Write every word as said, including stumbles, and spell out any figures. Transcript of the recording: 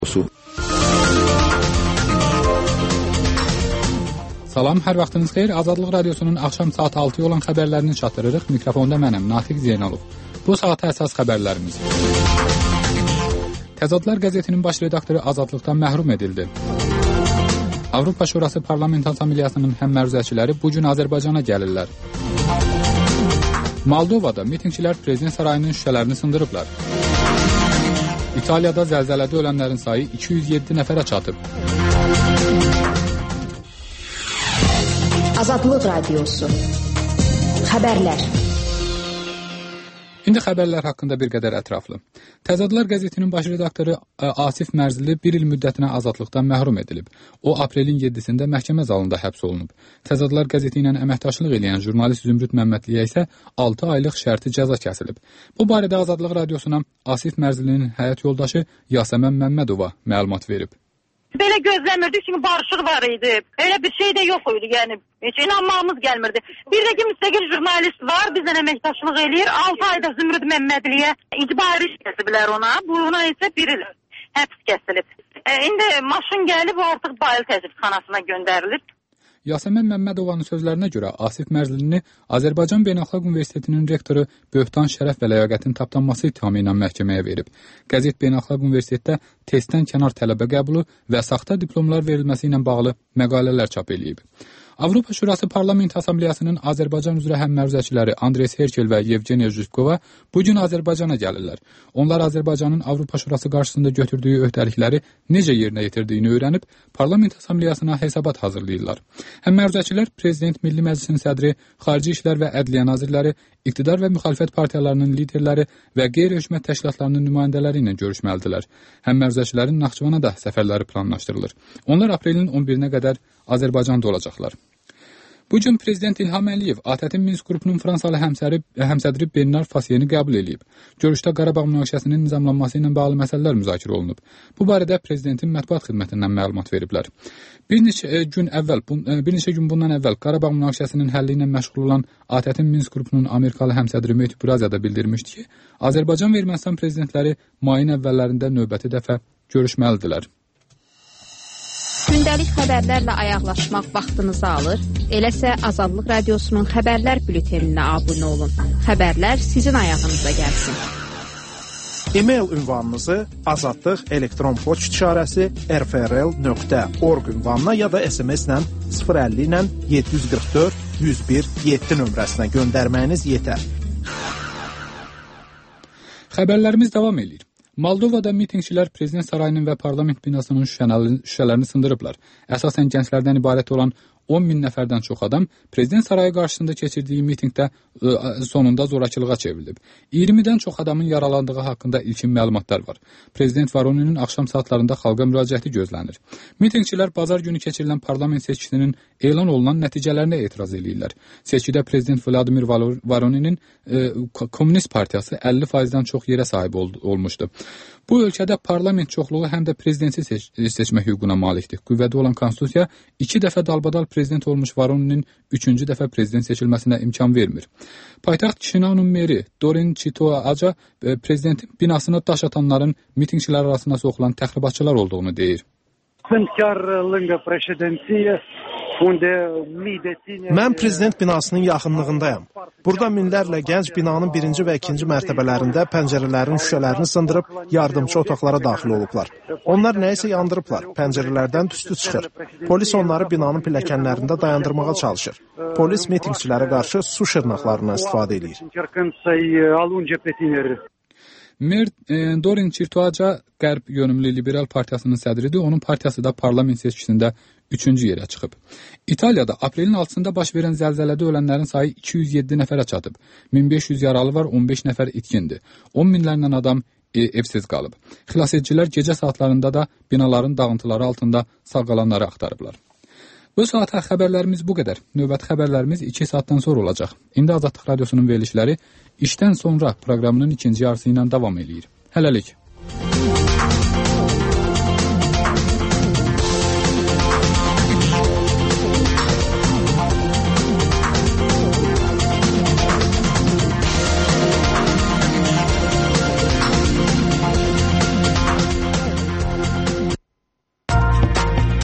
Salam, hər vaxtınız xeyir. Azadlıq Radiosunun axşam saat altıya olan xəbərlərini çatdırırıq. Mikrofonda mənəm, Natiq Zeynalov. Bu saata əsas xəbərlərimiz. Təzadlar qəzetinin baş redaktoru azadlıqdan məhrum edildi. Avropa Şurası Parlament Assambleyasının həmməruzəçiləri bu gün Azərbaycana gəlirlər. Moldovada mitingçilər prezident sarayının şüşələrini sındırıblar. İtaliyada zəlzələdə ölənlərin sayı iki yüz yeddi nəfərə çatıb. Azadlıq Radiosu. Xəbərlər. İndi xəbərlər haqqında bir qədər ətraflı. Təzadlar qəzetinin baş redaktoru Asif Mərzili bir il müddətinə azadlıqdan məhrum edilib. O, aprelin yeddisində məhkəmə zalında həbs olunub. Təzadlar qəzeti ilə əməkdaşlıq edən jurnalist Zümrüd Məmmədliyə isə altı aylıq şərti cəza kəsilib. Bu barədə Azadlıq Radiosuna Asif Mərzilinin həyat yoldaşı Yasəmən Məmmədova məlumat verib. Belə gözləmirdik çünki barışıq var idi. Elə bir şey də yox idi, yəni heç inanmağımız gəlmirdi. Bir də ki, müstəqil jurnalist var, bizlə əməkdaşlıq eləyir. altı ayda Zümrüd Məmmədliyə icbari iş kəsiblər ona. Buna isə bir il həbs kəsilib. E, indi maşın gəlib, o artıq Bayıl Təzifxanasına göndərilib. Yasəmən Məmmədovanın sözlərinə görə Asif Mərzilini Azərbaycan Beynəlxalq Universitetinin rektoru böhtan şərəf və ləyaqətin tapdanması ittihamı ilə məhkəməyə verib. Qəzet Beynəlxalq Universitetdə testdən kənar tələbə qəbulu və saxta diplomlar verilməsi ilə bağlı məqalələr çap edib. Avropa Şurası Parlament Assambleyasının Azərbaycan üzrə həmməruzəçiləri Andres Herkel və Yevgeniya Zhivkova bu gün Azərbaycana gəlirlər. Onlar Azərbaycanın Avropa Şurası qarşısında götürdüyü öhdəlikləri necə yerinə yetirdiyini öyrənib, Parlament Assambleyasına hesabat hazırlayırlar. Həmməruzəçilər Prezident Milli Məclisin sədri, Xarici İşlər və Ədliyyə nazirləri, iqtidar və müxalifət partiyalarının liderləri və qeyri-hökumət təşkilatlarının nümayəndələri ilə görüşməlidirlər. Həmməruzəçilərin Naxçıvana da səfərləri planlaşdırılır. Onlar aprelin on birinə qədər Azərbaycanda olacaqlar. Bu gün Prezident İlham Əliyev A T Ə-tin Minsk qrupunun Fransalı həmsəri, həmsədri Bernard Fasiyeni qəbul edib. Görüşdə Qarabağ münaqişəsinin nizamlanması ilə bağlı məsələlər müzakirə olunub. Bu barədə Prezidentin mətbuat xidmətindən məlumat veriblər. Bir neçə gün əvvəl, bir neçə gün bundan əvvəl Qarabağ münaqişəsinin həlli ilə məşğul olan A T Ə-tin Minsk qrupunun Amerikalı həmsədri Mehdi Buraziyada bildirmişdi ki, Azərbaycan və Ermənistan prezidentləri mayın əvvəllərində növbəti dəfə görüşməlidirlər. Gündəlik xəbərlərlə ayaqlaşmaq vaxtınızı alır. Eləsə Azadlıq Radiosunun xəbərlər bülteninə abunə olun. Xəbərlər sizin ayağınıza gəlsin. E-mail ünvanınızı azadlıq elektron poçt işarəsi r f r l nöqtə org ünvanına ya da S M S ilə sıfır əlli ilə yeddi yüz qırx dörd yüz bir yeddi nömrəsinə göndərməyiniz yetər. Xəbərlərimiz davam edir. Moldovada mitingçilər prezident sarayının və parlament binasının şüşələrini sındırıblar. Əsasən gənclərdən ibarət olan on min nəfərdən çox adam prezident sarayı qarşısında keçirdiyi mitingdə sonunda zorakılığa çevrilib. iyirmidən çox adamın yaralandığı haqqında ilkin məlumatlar var. Prezident Voroninin axşam saatlarında xalqa müraciəti gözlənir. Mitingçilər bazar günü keçirilən parlament seçkisinin elan olunan nəticələrinə etiraz edirlər. Seçkidə prezident Vladimir Voroninin e, Komünist Partiyası əlli faizdən çox yerə sahib ol, olmuşdu. Bu ölkədə parlament çoxluğu həm də prezidenti seç seçmə hüququna malikdir. Qüvvədə olan konstitusiya iki dəfə dalbadal prezident olmuş Voroninin üçüncü dəfə prezident seçilməsinə imkan vermir. Paytaxt Kişinəvun meri Dorin Çitoaca prezidentin binasına daş atanların mitingçilər arasında soxulan təxribatçılar olduğunu deyir. Mən prezident binasının yaxınlığındayam. Burada minlərlə gənc binanın birinci və ikinci mərtəbələrində pəncərələrin şüşələrini sındırıb yardımçı otaqlara daxil olublar. Onlar nəyisə yandırıblar, pəncərələrdən tüstü çıxır. Polis onları binanın pilləkənlərində dayandırmağa çalışır. Polis mitingçilərə qarşı su şırnaqlarından istifadə edir. Mer e, Dorin Çirtuaca Qərb yönümlü liberal partiyasının sədridir. Onun partiyası da parlament seçkisində üçüncü yerə çıxıb. İtaliyada aprelin altısında baş verən zəlzələdə ölənlərin sayı iki yüz yeddi nəfərə çatıb. min beş yüz yaralı var, on beş nəfər itkindir. on minlərlə adam e, evsiz qalıb. Xilasedicilər gecə saatlarında da binaların dağıntıları altında sağ qalanları axtarıblar. Bu saata xəbərlərimiz bu qədər. Növbəti xəbərlərimiz iki saatdan sonra olacaq. İndi Azadlıq Radiosunun verilişləri işdən sonra proqramının ikinci yarısı ilə davam edir. Hələlik.